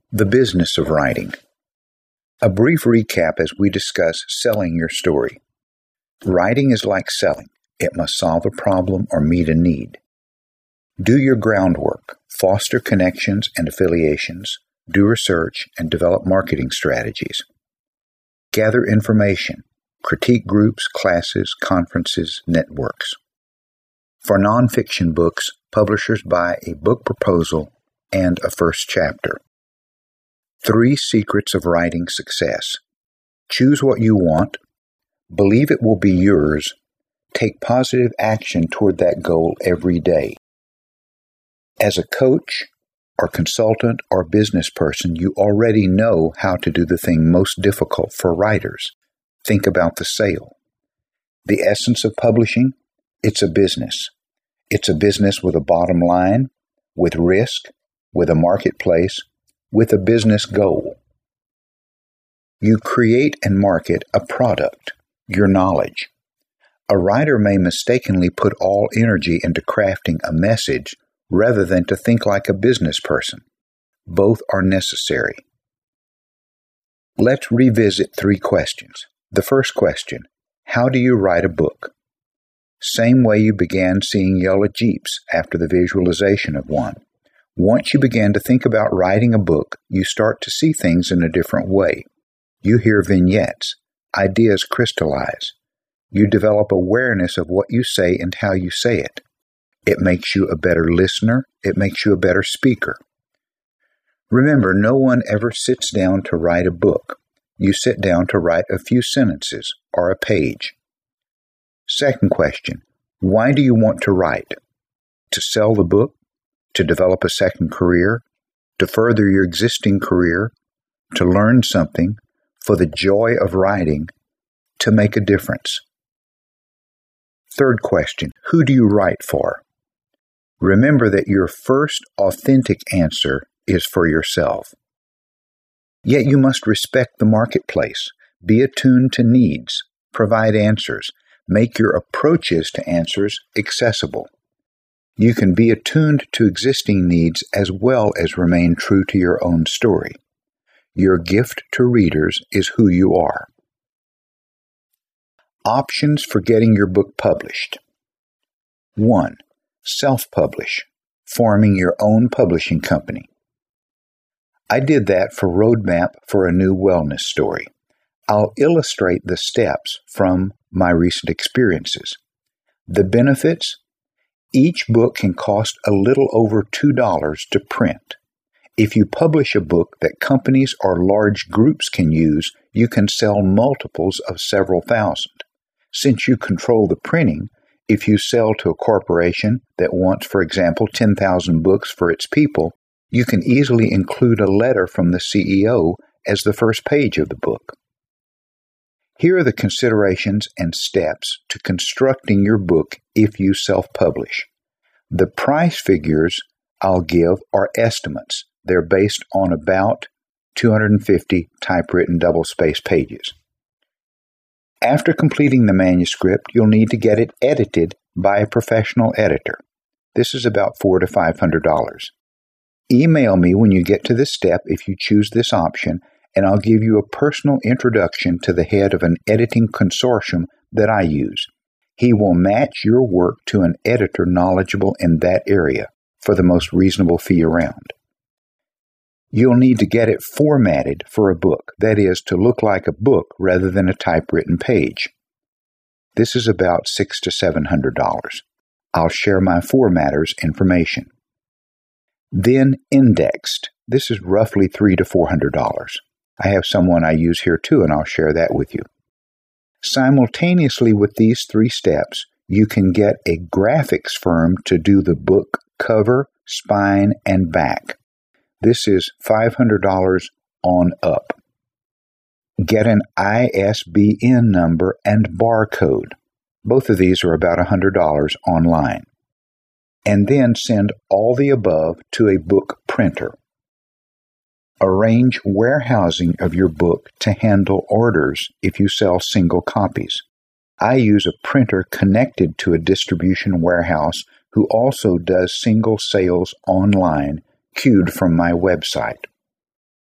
The business of writing. A brief recap as we discuss selling your story. Writing is like selling. It must solve a problem or meet a need. Do your groundwork, foster connections and affiliations, do research, and develop marketing strategies. Gather information, critique groups, classes, conferences, networks. For nonfiction books, publishers buy a book proposal and a first chapter. 3 secrets of writing success. Choose what you want. Believe it will be yours. Take positive action toward that goal every day. As a coach or consultant or business person, you already know how to do the thing most difficult for writers. Think about the sale. The essence of publishing? It's a business. It's a business with a bottom line, with risk, with a marketplace, with a business goal. You create and market a product, your knowledge. A writer may mistakenly put all energy into crafting a message rather than to think like a business person. Both are necessary. Let's revisit 3 questions. The first question, how do you write a book? Same way you began seeing yellow Jeeps after the visualization of one. Once you begin to think about writing a book, you start to see things in a different way. You hear vignettes. Ideas crystallize. You develop awareness of what you say and how you say it. It makes you a better listener. It makes you a better speaker. Remember, no one ever sits down to write a book. You sit down to write a few sentences or a page. Second question, why do you want to write? To sell the book? To develop a second career, to further your existing career, to learn something, for the joy of writing, to make a difference. Third question, who do you write for? Remember that your first authentic answer is for yourself. Yet you must respect the marketplace, be attuned to needs, provide answers, make your approaches to answers accessible. You can be attuned to existing needs as well as remain true to your own story. Your gift to readers is who you are. Options for getting your book published. 1. Self-publish, forming your own publishing company. I did that for Roadmap for a New Wellness Story. I'll illustrate the steps from my recent experiences. The benefits? Each book can cost a little over $2 to print. If you publish a book that companies or large groups can use, you can sell multiples of several thousand. Since you control the printing, if you sell to a corporation that wants, for example, 10,000 books for its people, you can easily include a letter from the CEO as the first page of the book. Here are the considerations and steps to constructing your book if you self-publish. The price figures I'll give are estimates. They're based on about 250 typewritten double-spaced pages. After completing the manuscript, you'll need to get it edited by a professional editor. This is about $400 to $500. Email me when you get to this step if you choose this option, and I'll give you a personal introduction to the head of an editing consortium that I use. He will match your work to an editor knowledgeable in that area for the most reasonable fee around. You'll need to get it formatted for a book, that is, to look like a book rather than a typewritten page. This is about $600 to $700. I'll share my formatter's information. Then indexed. This is roughly $300 to $400. I have someone I use here too, and I'll share that with you. Simultaneously with these 3 steps, you can get a graphics firm to do the book cover, spine, and back. This is $500 on up. Get an ISBN number and barcode. Both of these are about $100 online. And then send all the above to a book printer. Arrange warehousing of your book to handle orders if you sell single copies. I use a printer connected to a distribution warehouse who also does single sales online, queued from my website.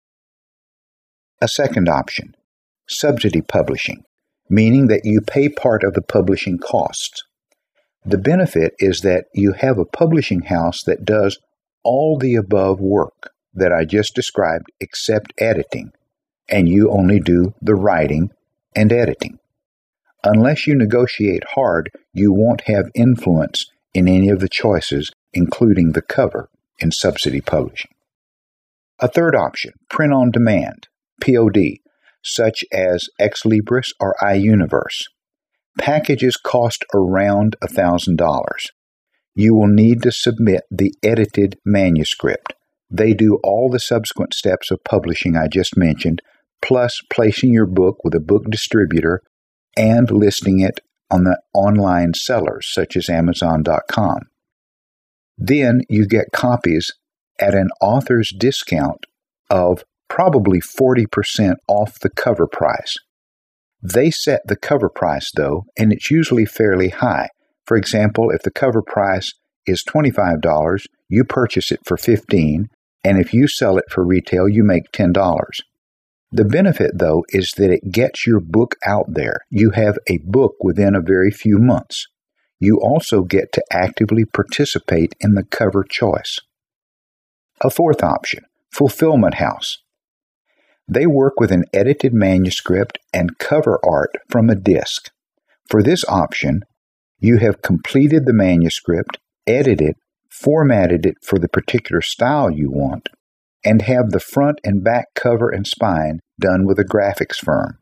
A second option, subsidy publishing, meaning that you pay part of the publishing costs. The benefit is that you have a publishing house that does all the above work that I just described except editing, and you only do the writing and editing. Unless you negotiate hard, you won't have influence in any of the choices, including the cover in subsidy publishing. A third option, print on demand, POD, such as Ex Libris or iUniverse. Packages cost around $1,000. You will need to submit the edited manuscript. They do all the subsequent steps of publishing I just mentioned, plus placing your book with a book distributor and listing it on the online sellers such as Amazon.com. Then you get copies at an author's discount of probably 40% off the cover price. They set the cover price, though, and it's usually fairly high. For example, if the cover price is $25, you purchase it for $15, and if you sell it for retail, you make $10. The benefit, though, is that it gets your book out there. You have a book within a very few months. You also get to actively participate in the cover choice. A fourth option, Fulfillment House. They work with an edited manuscript and cover art from a disc. For this option, you have completed the manuscript, edited, formatted it for the particular style you want, and have the front and back cover and spine done with a graphics firm.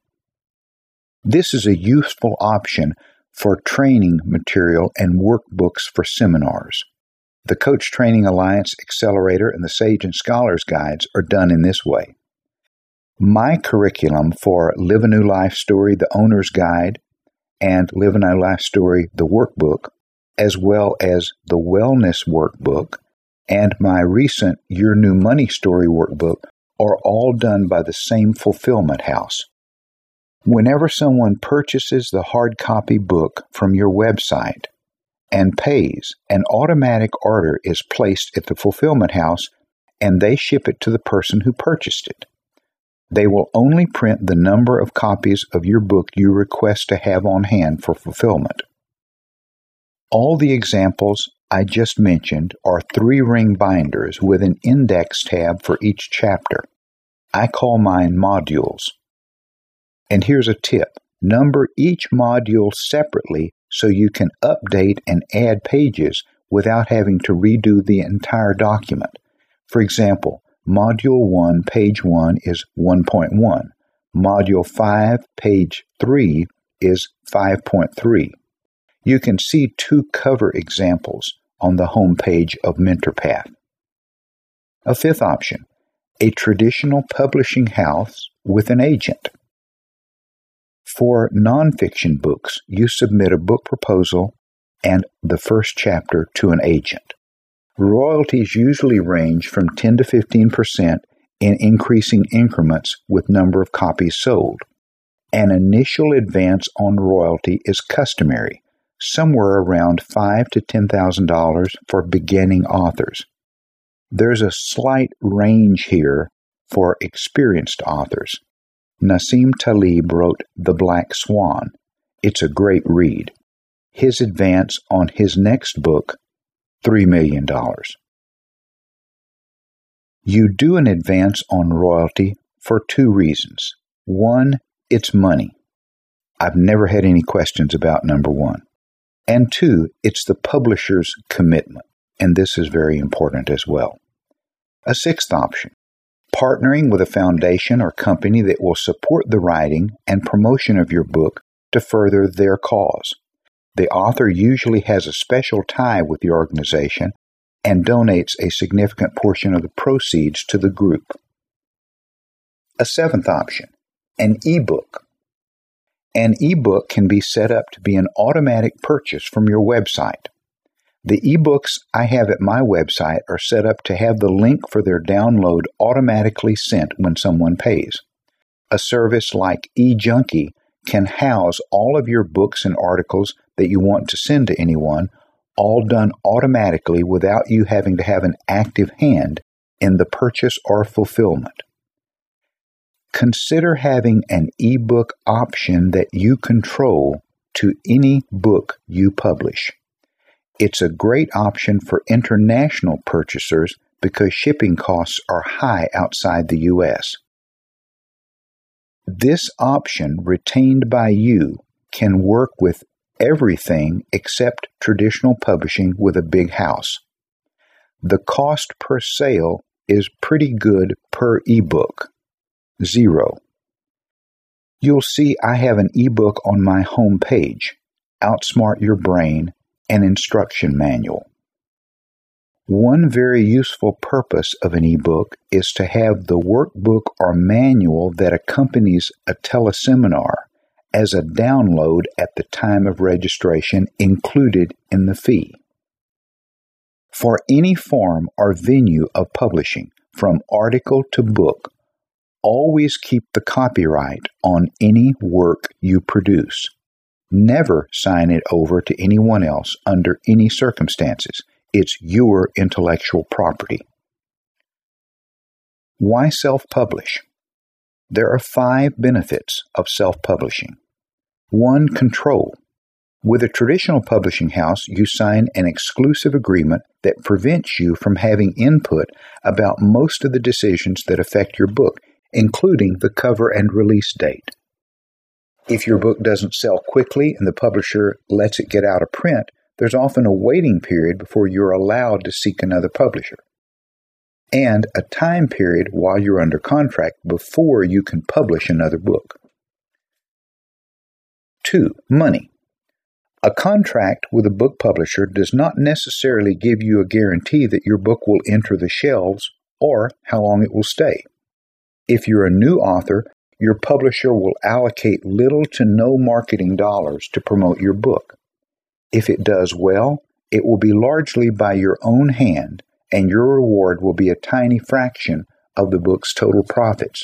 This is a useful option for training material and workbooks for seminars. The Coach Training Alliance Accelerator and the Sage and Scholars Guides are done in this way. My curriculum for Live a New Life Story, the Owner's Guide, and Live a New Life Story, the Workbook, as well as the Wellness Workbook, and my recent Your New Money Story Workbook are all done by the same fulfillment house. Whenever someone purchases the hard copy book from your website and pays, an automatic order is placed at the fulfillment house and they ship it to the person who purchased it. They will only print the number of copies of your book you request to have on hand for fulfillment. All the examples I just mentioned are 3-ring binders with an index tab for each chapter. I call mine modules. And here's a tip. Number each module separately so you can update and add pages without having to redo the entire document. For example, Module 1, Page 1 is 1.1. Module 5, Page 3 is 5.3. You can see 2 cover examples on the home page of MentorPath. A fifth option, a traditional publishing house with an agent. For nonfiction books, you submit a book proposal and the first chapter to an agent. Royalties usually range from 10 to 15% in increasing increments with number of copies sold. An initial advance on royalty is customary, somewhere around $5,000 to $10,000 for beginning authors. There's a slight range here for experienced authors. Nassim Taleb wrote The Black Swan. It's a great read. His advance on his next book, $3 million. You do an advance on royalty for 2 reasons. 1, it's money. I've never had any questions about number 1. And 2, it's the publisher's commitment, and this is very important as well. A sixth option, partnering with a foundation or company that will support the writing and promotion of your book to further their cause. The author usually has a special tie with the organization and donates a significant portion of the proceeds to the group. A seventh option, an ebook. An ebook can be set up to be an automatic purchase from your website. The ebooks I have at my website are set up to have the link for their download automatically sent when someone pays. A service like eJunkie can house all of your books and articles that you want to send to anyone, all done automatically without you having to have an active hand in the purchase or fulfillment. consider having an ebook option that you control to any book you publish. It's a great option for international purchasers because shipping costs are high outside the U.S. This option, retained by you, can work with everything except traditional publishing with a big house. The cost per sale is pretty good per ebook. 0. You'll see I have an ebook on my home page, Outsmart Your Brain, an instruction manual. One very useful purpose of an ebook is to have the workbook or manual that accompanies a teleseminar as a download at the time of registration included in the fee. For any form or venue of publishing, from article to book, always keep the copyright on any work you produce. Never sign it over to anyone else under any circumstances. It's your intellectual property. Why self-publish? There are 5 benefits of self-publishing. 1. Control. With a traditional publishing house, you sign an exclusive agreement that prevents you from having input about most of the decisions that affect your book, including the cover and release date. If your book doesn't sell quickly and the publisher lets it get out of print, there's often a waiting period before you're allowed to seek another publisher, and a time period while you're under contract before you can publish another book. 2. Money. A contract with a book publisher does not necessarily give you a guarantee that your book will enter the shelves or how long it will stay. If you're a new author, your publisher will allocate little to no marketing dollars to promote your book. If it does well, it will be largely by your own hand, and your reward will be a tiny fraction of the book's total profits.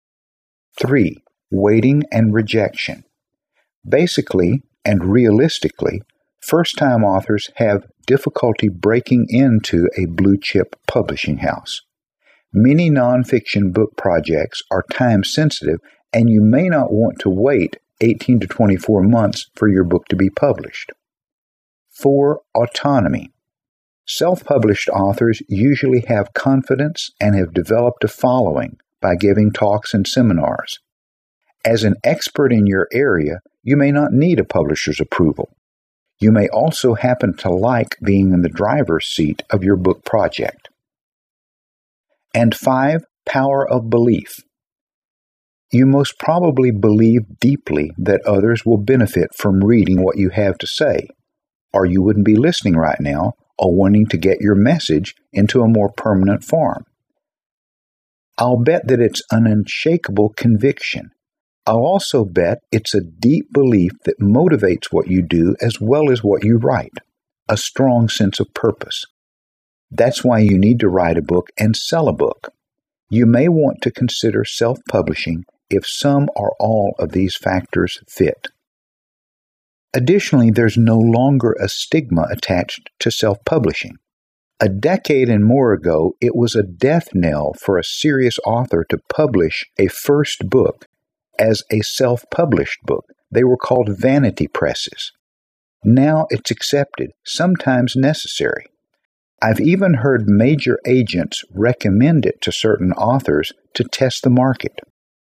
3. Waiting and rejection. Basically, and realistically, first-time authors have difficulty breaking into a blue-chip publishing house. Many nonfiction book projects are time-sensitive, and you may not want to wait 18 to 24 months for your book to be published. 4. Autonomy. Self-published authors usually have confidence and have developed a following by giving talks and seminars. As an expert in your area, you may not need a publisher's approval. You may also happen to like being in the driver's seat of your book project. And 5. Power of belief. You most probably believe deeply that others will benefit from reading what you have to say, or you wouldn't be listening right now or wanting to get your message into a more permanent form. I'll bet that it's an unshakable conviction. I'll also bet it's a deep belief that motivates what you do as well as what you write, a strong sense of purpose. That's why you need to write a book and sell a book. You may want to consider self-publishing if some or all of these factors fit. Additionally, there's no longer a stigma attached to self-publishing. A decade and more ago, it was a death knell for a serious author to publish a first book as a self-published book. They were called vanity presses. Now it's accepted, sometimes necessary. I've even heard major agents recommend it to certain authors to test the market.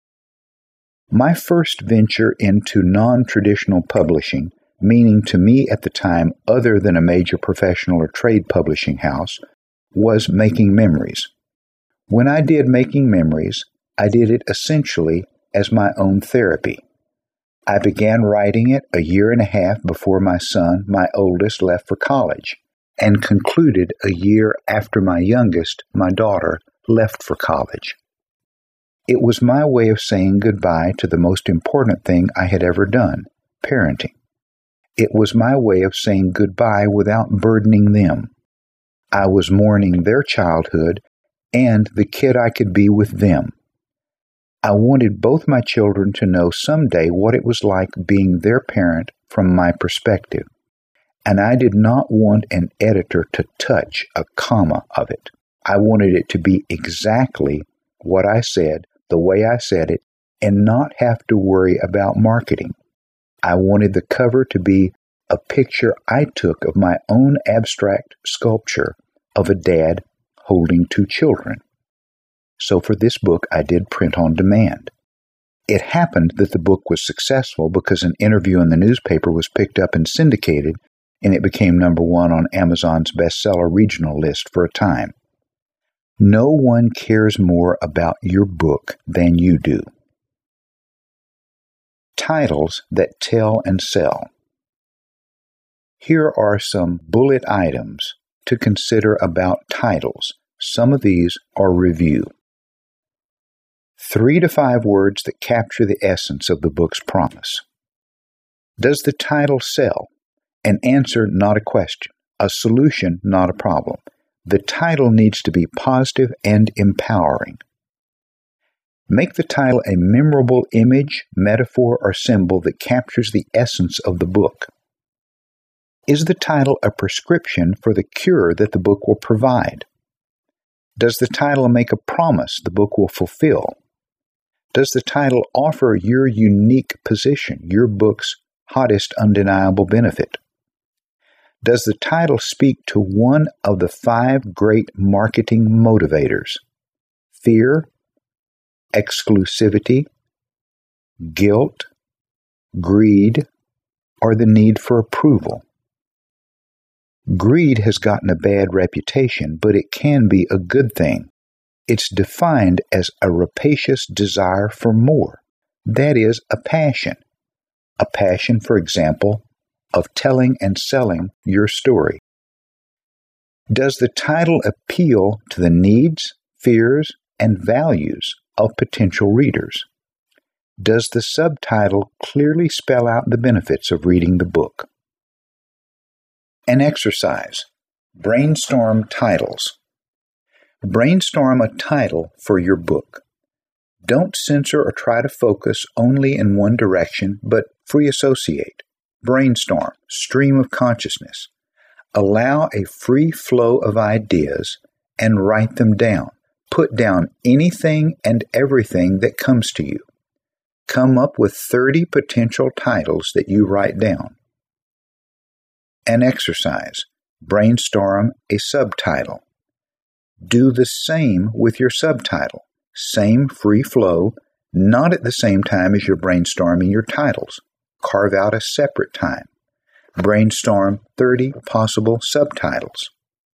My first venture into non-traditional publishing, meaning to me at the time other than a major professional or trade publishing house, was Making Memories. When I did Making Memories, I did it essentially as my own therapy. I began writing it a year and a half before my son, my oldest, left for college, and concluded a year after my youngest, my daughter, left for college. It was my way of saying goodbye to the most important thing I had ever done, parenting. It was my way of saying goodbye without burdening them. I was mourning their childhood and the kid I could be with them. I wanted both my children to know someday what it was like being their parent from my perspective, and I did not want an editor to touch a comma of it. I wanted it to be exactly what I said, the way I said it, and not have to worry about marketing. I wanted the cover to be a picture I took of my own abstract sculpture of a dad holding two children. So for this book, I did print on demand. It happened that the book was successful because an interview in the newspaper was picked up and syndicated, and it became number 1 on Amazon's bestseller regional list for a time. No one cares more about your book than you do. Titles that tell and sell. Here are some bullet items to consider about titles. Some of these are review. 3 to 5 words that capture the essence of the book's promise. Does the title sell? An answer, not a question. A solution, not a problem. The title needs to be positive and empowering. Make the title a memorable image, metaphor, or symbol that captures the essence of the book. Is the title a prescription for the cure that the book will provide? Does the title make a promise the book will fulfill? Does the title offer your unique position, your book's hottest undeniable benefit? Does the title speak to one of the 5 great marketing motivators? Fear, exclusivity, guilt, greed, or the need for approval? Greed has gotten a bad reputation, but it can be a good thing. It's defined as a rapacious desire for more. That is, a passion. A passion, for example, of telling and selling your story. Does the title appeal to the needs, fears, and values of potential readers? Does the subtitle clearly spell out the benefits of reading the book? An exercise. Brainstorm titles. Brainstorm a title for your book. Don't censor or try to focus only in one direction, but free associate. Brainstorm, stream of consciousness. Allow a free flow of ideas and write them down. Put down anything and everything that comes to you. Come up with 30 potential titles that you write down. An exercise. Brainstorm a subtitle. Do the same with your subtitle. Same free flow, not at the same time as you're brainstorming your titles. Carve out a separate time. Brainstorm 30 possible subtitles.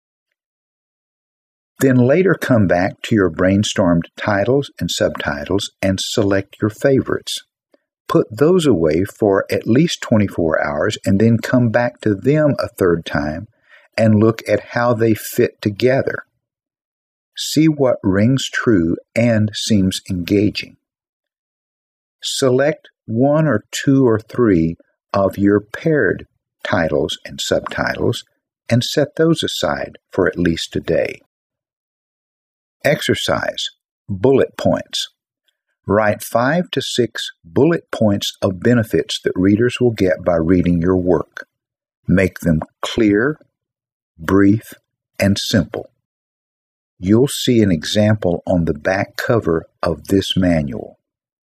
Then later come back to your brainstormed titles and subtitles and select your favorites. Put those away for at least 24 hours and then come back to them a third time and look at how they fit together. See what rings true and seems engaging. Select 1 or 2 or 3 of your paired titles and subtitles and set those aside for at least a day. Exercise. Bullet points. Write 5 to 6 bullet points of benefits that readers will get by reading your work. Make them clear, brief, and simple. You'll see an example on the back cover of this manual.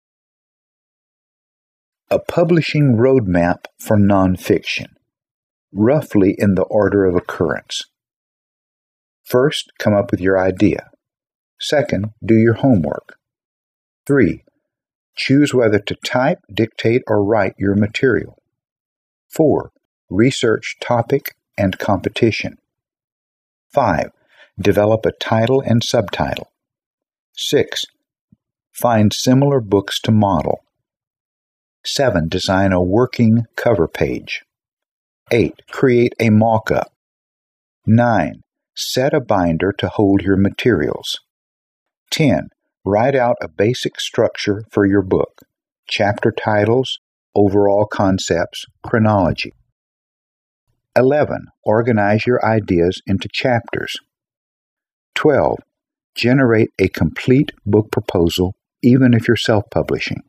A publishing roadmap for nonfiction, roughly in the order of occurrence. First, come up with your idea. Second, do your homework. 3. Choose whether to type, dictate, or write your material. 4. Research topic and competition. 5. Develop a title and subtitle. 6. Find similar books to model. 7. Design a working cover page. 8. Create a mock-up. 9. Set a binder to hold your materials. 10. Write out a basic structure for your book. Chapter titles, overall concepts, chronology. 11. Organize your ideas into chapters. 12. Generate a complete book proposal, even if you're self-publishing.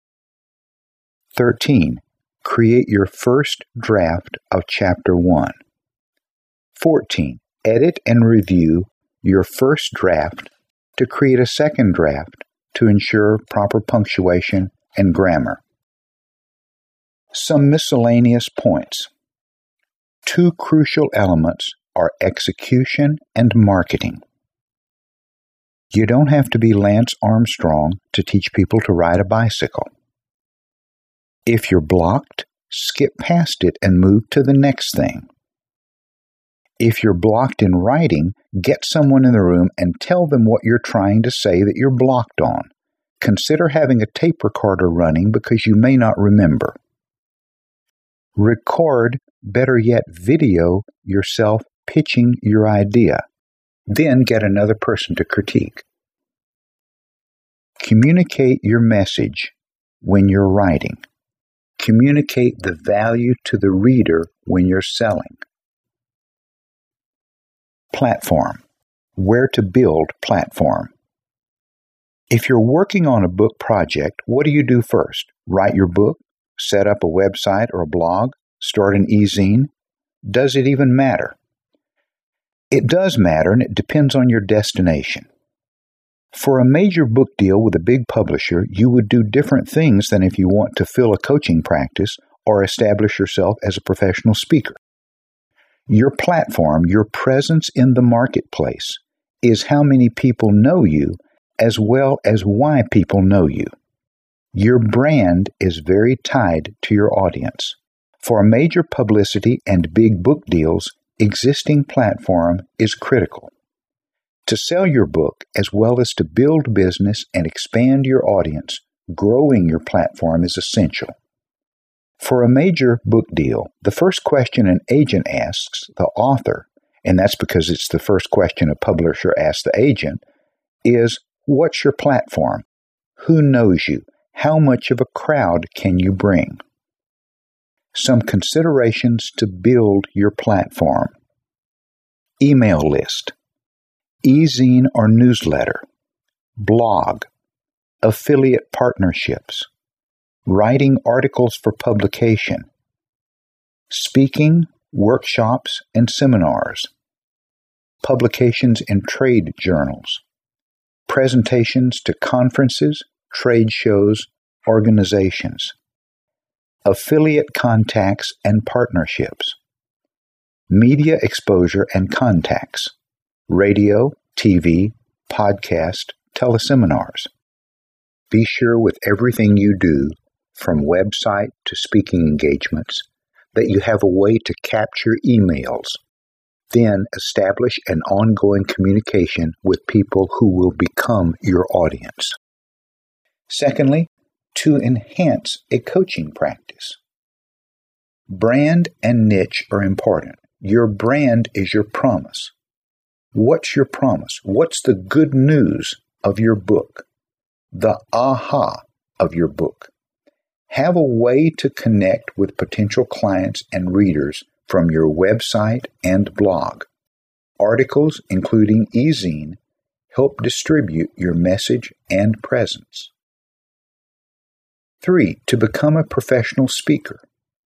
13. Create your first draft of Chapter 1. 14. Edit and review your first draft to create a second draft to ensure proper punctuation and grammar. Some miscellaneous points. 2 crucial elements are execution and marketing. You don't have to be Lance Armstrong to teach people to ride a bicycle. If you're blocked, skip past it and move to the next thing. If you're blocked in writing, get someone in the room and tell them what you're trying to say that you're blocked on. Consider having a tape recorder running because you may not remember. Record, better yet video, yourself pitching your idea. Then get another person to critique. Communicate your message when you're writing. Communicate the value to the reader when you're selling. Platform. Where to build platform. If you're working on a book project, what do you do first? Write your book? Set up a website or a blog? Start an e-zine? Does it even matter? It does matter, and it depends on your destination. For a major book deal with a big publisher, you would do different things than if you want to fill a coaching practice or establish yourself as a professional speaker. Your platform, your presence in the marketplace, is how many people know you as well as why people know you. Your brand is very tied to your audience. For major publicity and big book deals, existing platform is critical. To sell your book, as well as to build business and expand your audience, growing your platform is essential. For a major book deal, the first question an agent asks the author, and that's because it's the first question a publisher asks the agent, is, what's your platform? Who knows you? How much of a crowd can you bring? Some considerations to build your platform. Email list. E-zine or newsletter. Blog. Affiliate partnerships. Writing articles for publication. Speaking, workshops, and seminars. Publications in trade journals. Presentations to conferences, trade shows, organizations. Affiliate contacts and partnerships. Media exposure and contacts. Radio, TV, podcast, teleseminars. Be sure with everything you do, from website to speaking engagements, that you have a way to capture emails. Then establish an ongoing communication with people who will become your audience. Secondly, to enhance a coaching practice. Brand and niche are important. Your brand is your promise. What's your promise? What's the good news of your book? The aha of your book. Have a way to connect with potential clients and readers from your website and blog. Articles, including e-zine, help distribute your message and presence. 3. To become a professional speaker.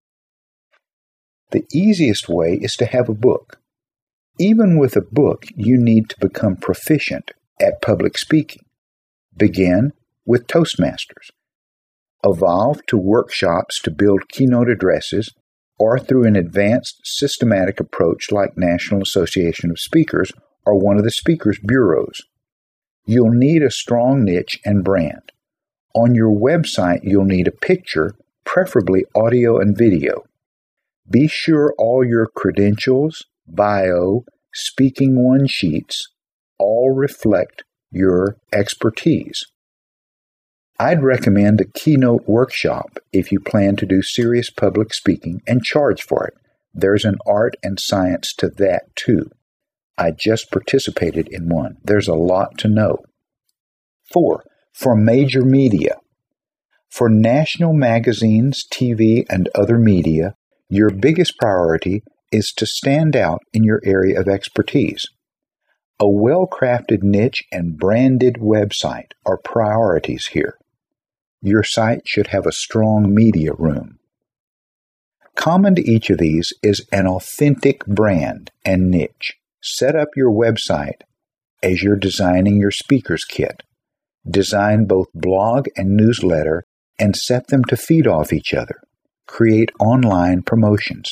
The easiest way is to have a book. Even with a book, you need to become proficient at public speaking. Begin with Toastmasters. Evolve to workshops to build keynote addresses, or through an advanced systematic approach like National Association of Speakers or one of the speakers' bureaus. You'll need a strong niche and brand. On your website, you'll need a picture, preferably audio and video. Be sure all your credentials, bio, speaking one sheets all reflect your expertise. I'd recommend a keynote workshop if you plan to do serious public speaking and charge for it. There's an art and science to that too. I just participated in one. There's a lot to know. 4. For major media. For national magazines, TV, and other media, your biggest priority is to stand out in your area of expertise. A well-crafted niche and branded website are priorities here. Your site should have a strong media room. Common to each of these is an authentic brand and niche. Set up your website as you're designing your speaker's kit. Design both blog and newsletter and set them to feed off each other. Create online promotions.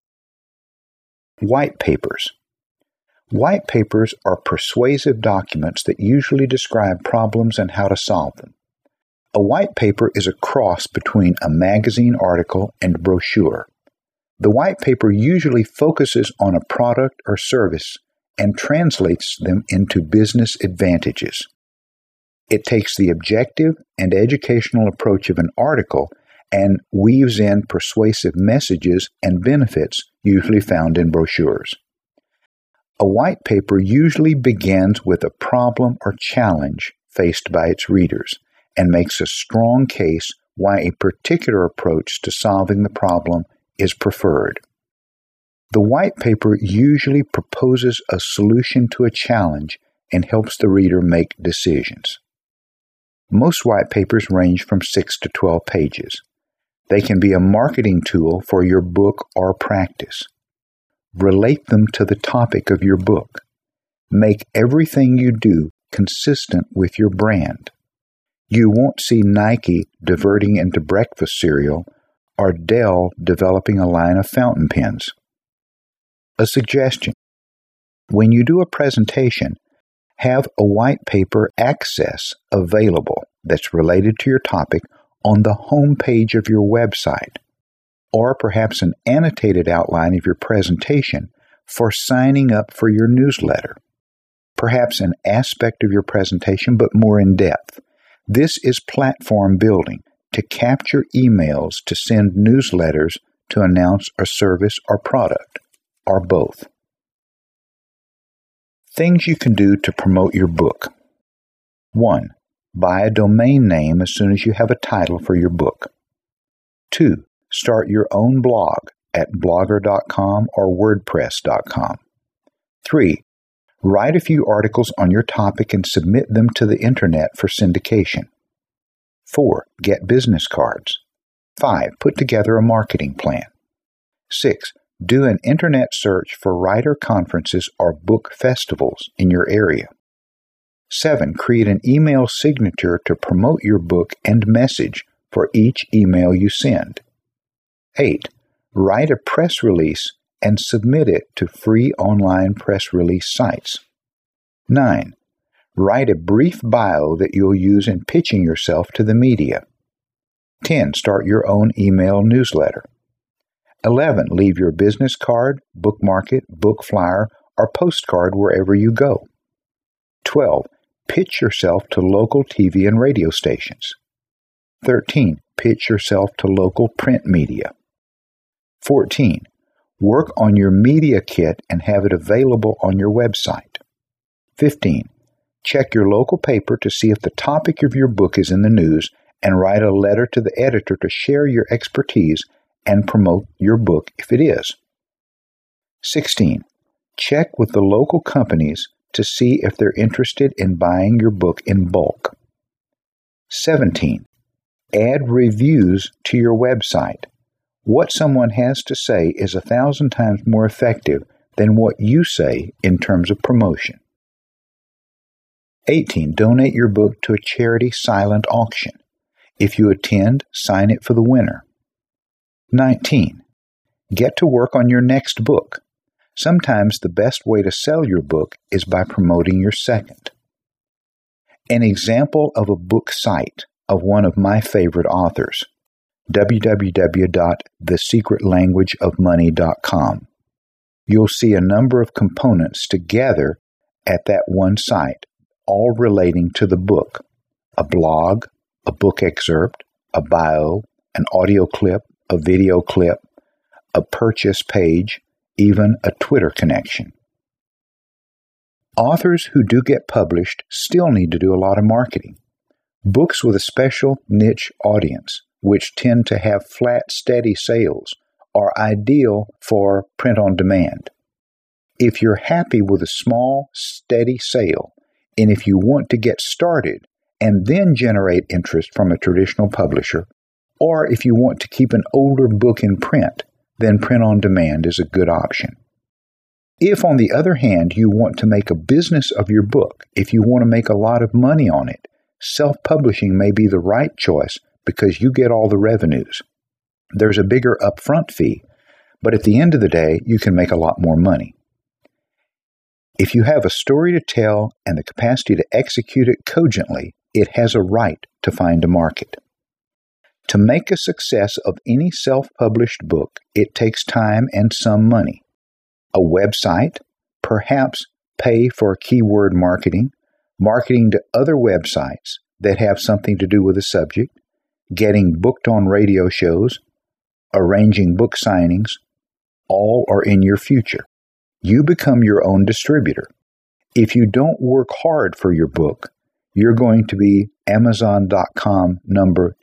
White papers. White papers are persuasive documents that usually describe problems and how to solve them. A white paper is a cross between a magazine article and brochure. The white paper usually focuses on a product or service and translates them into business advantages. It takes the objective and educational approach of an article and weaves in persuasive messages and benefits usually found in brochures. A white paper usually begins with a problem or challenge faced by its readers and makes a strong case why a particular approach to solving the problem is preferred. The white paper usually proposes a solution to a challenge and helps the reader make decisions. Most white papers range from 6 to 12 pages. They can be a marketing tool for your book or practice. Relate them to the topic of your book. Make everything you do consistent with your brand. You won't see Nike diverting into breakfast cereal or Dell developing a line of fountain pens. A suggestion: when you do a presentation, have a white paper access available that's related to your topic on the home page of your website, or perhaps an annotated outline of your presentation for signing up for your newsletter. Perhaps an aspect of your presentation, but more in depth. This is platform building to capture emails to send newsletters to announce a service or product, or both. Things you can do to promote your book. 1. Buy a domain name as soon as you have a title for your book. 2. Start your own blog at blogger.com or wordpress.com. 3. Write a few articles on your topic and submit them to the internet for syndication. 4. Get business cards. 5. Put together a marketing plan. 6. Do an internet search for writer conferences or book festivals in your area. 7. Create an email signature to promote your book and message for each email you send. 8. Write a press release and submit it to free online press release sites. 9. Write a brief bio that you'll use in pitching yourself to the media. 10. Start your own email newsletter. 11. Leave your business card, book market, book flyer, or postcard wherever you go. 12. Pitch yourself to local TV and radio stations. 13. Pitch yourself to local print media. 14. Work on your media kit and have it available on your website. 15. Check your local paper to see if the topic of your book is in the news and write a letter to the editor to share your expertise and promote your book if it is. 16. Check with the local companies to see if they're interested in buying your book in bulk. 17. Add reviews to your website. What someone has to say is 1,000 times more effective than what you say in terms of promotion. 18. Donate your book to a charity silent auction. If you attend, sign it for the winner. 19. Get to work on your next book. Sometimes the best way to sell your book is by promoting your second. An example of a book site of one of my favorite authors, www.thesecretlanguageofmoney.com. You'll see a number of components together at that one site, all relating to the book: a blog, a book excerpt, a bio, an audio clip, a video clip, a purchase page, even a Twitter connection. Authors who do get published still need to do a lot of marketing. Books with a special niche audience, which tend to have flat, steady sales, are ideal for print on demand. If you're happy with a small, steady sale, and if you want to get started and then generate interest from a traditional publisher, or if you want to keep an older book in print, then print on demand is a good option. If, on the other hand, you want to make a business of your book, if you want to make a lot of money on it, self-publishing may be the right choice because you get all the revenues. There's a bigger upfront fee, but at the end of the day, you can make a lot more money. If you have a story to tell and the capacity to execute it cogently, it has a right to find a market. To make a success of any self-published book, it takes time and some money. A website, perhaps pay for keyword marketing, marketing to other websites that have something to do with the subject, getting booked on radio shows, arranging book signings, all are in your future. You become your own distributor. If you don't work hard for your book, you're going to be Amazon.com number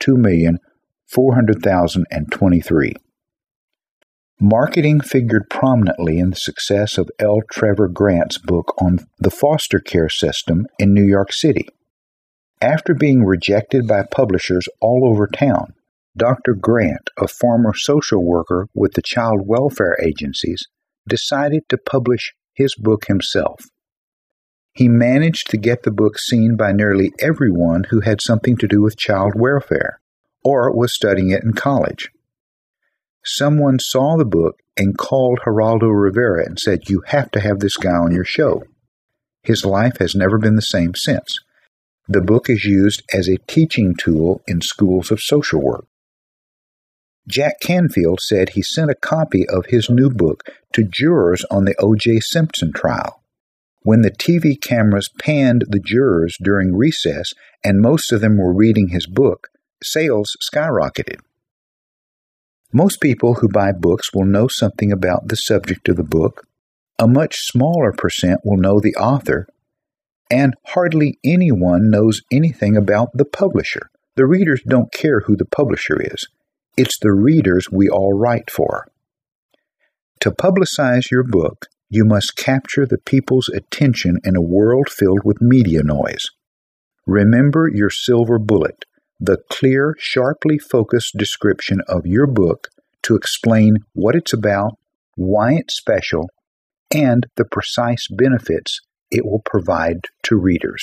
2,400,023. Marketing figured prominently in the success of L. Trevor Grant's book on the foster care system in New York City. After being rejected by publishers all over town, Dr. Grant, a former social worker with the child welfare agencies, decided to publish his book himself. He managed to get the book seen by nearly everyone who had something to do with child welfare or was studying it in college. Someone saw the book and called Geraldo Rivera and said, "You have to have this guy on your show." His life has never been the same since. The book is used as a teaching tool in schools of social work. Jack Canfield said he sent a copy of his new book to jurors on the O.J. Simpson trial. When the TV cameras panned the jurors during recess and most of them were reading his book, sales skyrocketed. Most people who buy books will know something about the subject of the book. A much smaller percent will know the author, and hardly anyone knows anything about the publisher. The readers don't care who the publisher is. It's the readers we all write for. To publicize your book, you must capture the people's attention in a world filled with media noise. Remember your silver bullet, the clear, sharply focused description of your book to explain what it's about, why it's special, and the precise benefits it will provide to readers.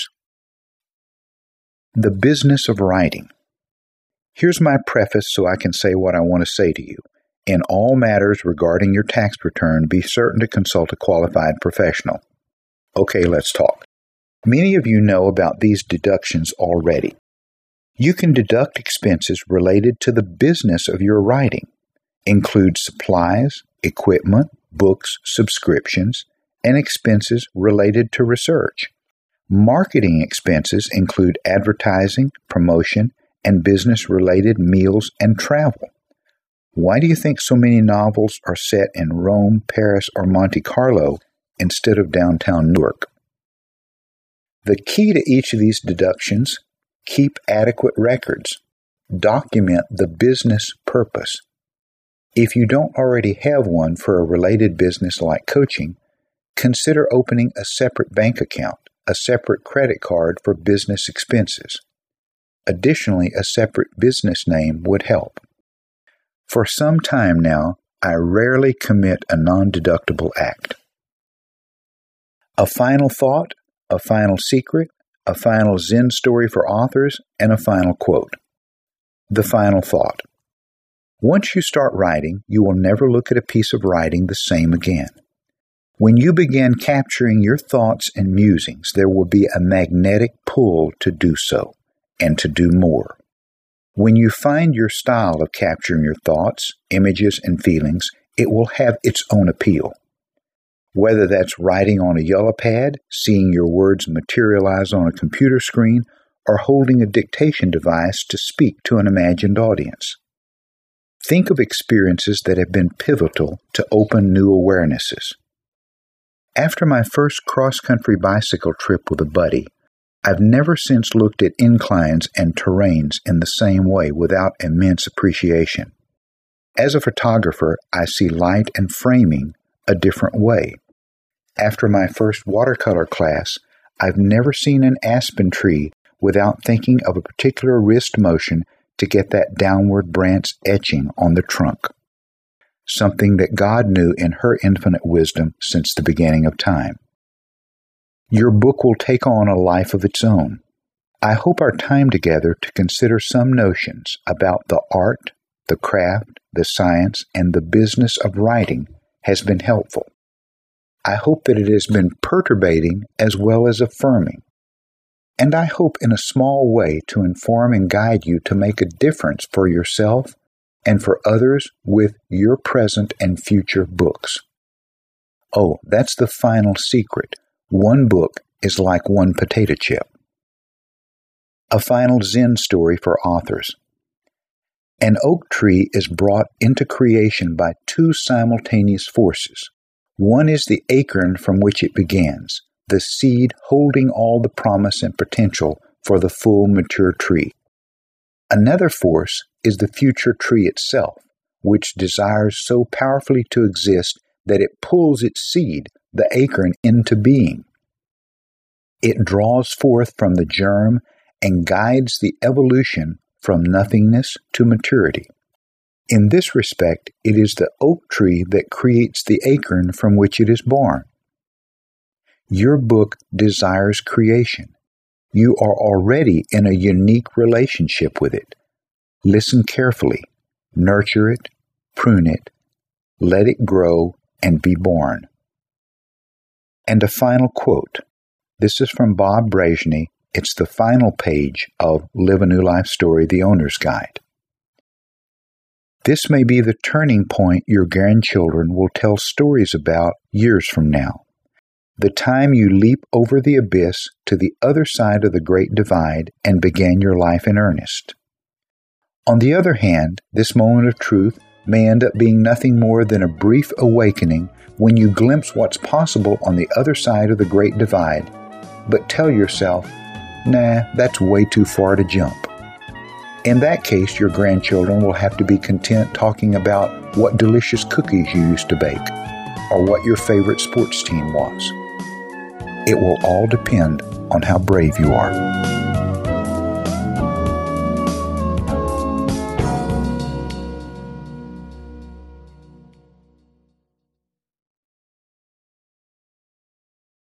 The business of writing. Here's my preface so I can say what I want to say to you. In all matters regarding your tax return, be certain to consult a qualified professional. Okay, let's talk. Many of you know about these deductions already. You can deduct expenses related to the business of your writing. Include supplies, equipment, books, subscriptions, and expenses related to research. Marketing expenses include advertising, promotion, and business-related meals and travel. Why do you think so many novels are set in Rome, Paris, or Monte Carlo instead of downtown Newark? The key to each of these deductions: keep adequate records. Document the business purpose. If you don't already have one for a related business like coaching, consider opening a separate bank account, a separate credit card for business expenses. Additionally, a separate business name would help. For some time now, I rarely commit a non-deductible act. A final thought, a final secret, a final Zen story for authors, and a final quote. The final thought. Once you start writing, you will never look at a piece of writing the same again. When you begin capturing your thoughts and musings, there will be a magnetic pull to do so, and to do more. When you find your style of capturing your thoughts, images, and feelings, it will have its own appeal. Whether that's writing on a yellow pad, seeing your words materialize on a computer screen, or holding a dictation device to speak to an imagined audience. Think of experiences that have been pivotal to open new awarenesses. After my first cross-country bicycle trip with a buddy, I've never since looked at inclines and terrains in the same way without immense appreciation. As a photographer, I see light and framing a different way. After my first watercolor class, I've never seen an aspen tree without thinking of a particular wrist motion to get that downward branch etching on the trunk. Something that God knew in her infinite wisdom since the beginning of time. Your book will take on a life of its own. I hope our time together to consider some notions about the art, the craft, the science, and the business of writing has been helpful. I hope that it has been perturbating as well as affirming. And I hope in a small way to inform and guide you to make a difference for yourself and for others with your present and future books. Oh, that's the final secret. One book is like one potato chip. A final Zen story for authors. An oak tree is brought into creation by two simultaneous forces. One is the acorn from which it begins, the seed holding all the promise and potential for the full mature tree. Another force is the future tree itself, which desires so powerfully to exist that it pulls its seed, the acorn, into being. It draws forth from the germ and guides the evolution from nothingness to maturity. In this respect, it is the oak tree that creates the acorn from which it is born. Your book desires creation. You are already in a unique relationship with it. Listen carefully, nurture it, prune it, let it grow and be born. And a final quote. This is from Bob Brezhny. It's the final page of Live a New Life Story, the Owner's Guide. This may be the turning point your grandchildren will tell stories about years from now. The time you leap over the abyss to the other side of the Great Divide and began your life in earnest. On the other hand, this moment of truth may end up being nothing more than a brief awakening when you glimpse what's possible on the other side of the Great Divide, but tell yourself, nah, that's way too far to jump. In that case, your grandchildren will have to be content talking about what delicious cookies you used to bake, or what your favorite sports team was. It will all depend on how brave you are.